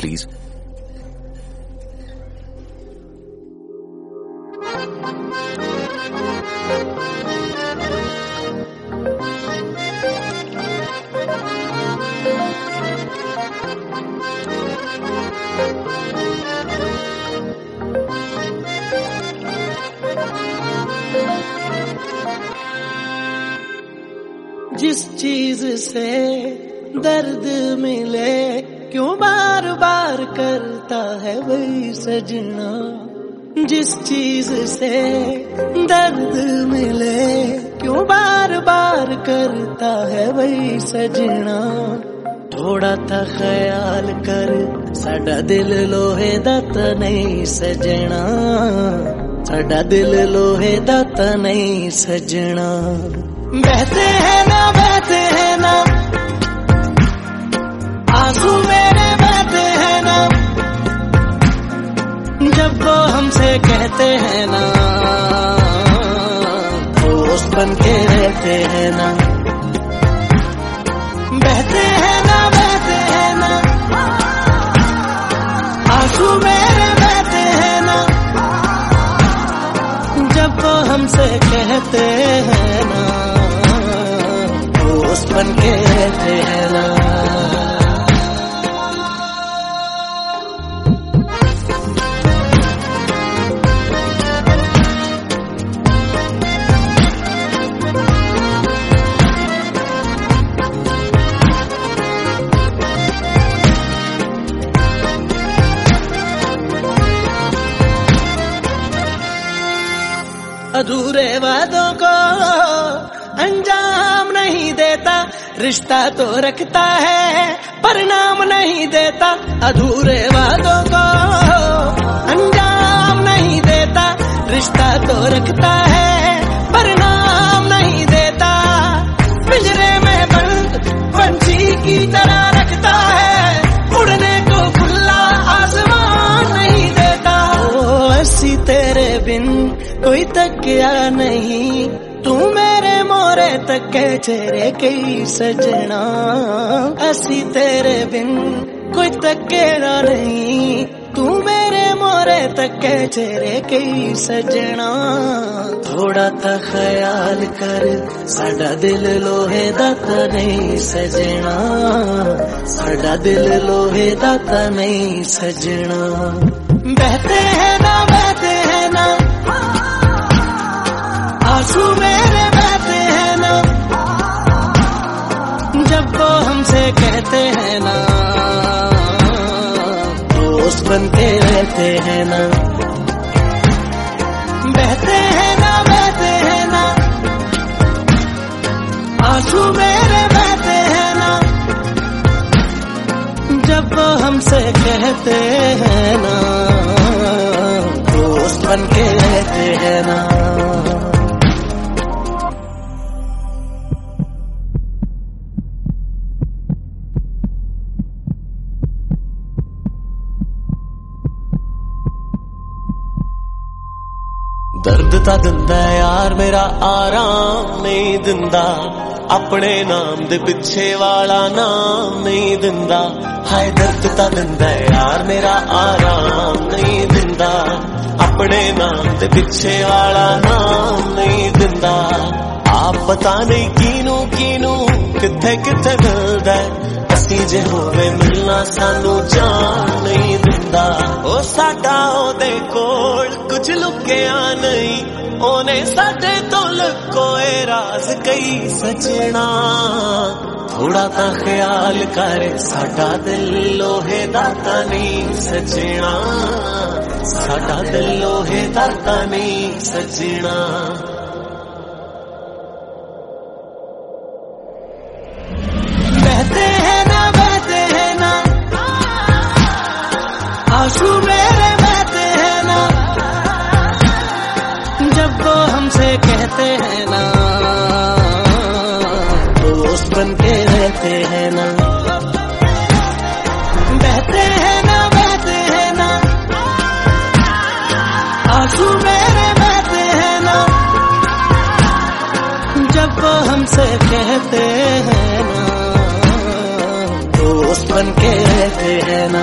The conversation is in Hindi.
प्लीज। जिस चीज से दर्द मिले क्यों बार बार करता है वही सजना। जिस चीज से दर्द मिले क्यों बार बार करता है वही सजना। थोड़ा ता ख्याल कर साडा दिल लोहे दा ता नहीं सजना। साडा दिल लोहे दा ता नहीं सजना। बहते हैं ना आंसू मेरे बहते हैं ना। जब वो हमसे कहते हैं ना दोस्त बन के रहते हैं ना। बहते हैं ना आंसू मेरे बहते हैं ना। जब वो हमसे कहते हैं ना दोस्त बन के रहते हैं ना। अधूरे वादों को अंजाम नहीं देता। रिश्ता तो रखता है परिणाम नहीं देता। अधूरे वादों को अंजाम नहीं देता। रिश्ता तो रखता है परिणाम नहीं देता। पिंजरे में बंद पंछी की तरह रखता है। उड़ने को खुला आसमान नहीं देता। ओ ऐसी तेरे बिन कोई तकिया नहीं। तू मेरे मोरे तके चेहरे कई सजना। ऐसी तेरे बिन कोई तकेरा नहीं। तू मेरे मोरे तके चेहरे कई सजना। थोड़ा ता ख्याल कर साडा दिल लोहे दा ता नहीं सजना। साडा दिल लोहे दा ता नहीं सजना। बहते हैं ना आंसू मेरे बहते हैं ना। जब वो हमसे कहते हैं ना दोस्त बन के रहते हैं ना। बहते हैं ना आंसू मेरे बहते हैं ना। जब वो हमसे कहते हैं ना दोस्त बन के रहते हैं ना। दर्द ता दिंदा यार मेरा आराम नहीं दिंदा। अपने नाम दे पिछे वाला नाम नहीं दिंदा। हाय दर्द ता दिंदा यार मेरा आराम नहीं दिंदा। अपने नाम दे पिछे वाला नाम नहीं दिंदा। आप पता नहीं कीनू कीनू किथे किथे मिलदा। असी जे होवे मिलना सानू जान नहीं दिंदा। ओ साडा ओदे कोल कुछ लुकिया नहीं। ओने साडे तो लुकोए राज कई सजना। थोड़ा ता ख्याल कर साडा दिल लोहे दा ता नहीं सजना। साडा दिल लोहे दा ता नहीं सजना। बहते हैं ना आंसू मेरे बहते हैं ना। जब वो हमसे कहते हैं ना दोस्त बन के रहते हैं ना। बहते हैं ना आंसू मेरे बहते हैं ना। जब वो हमसे कहते हैं ना दोस्त बन के रहते हैं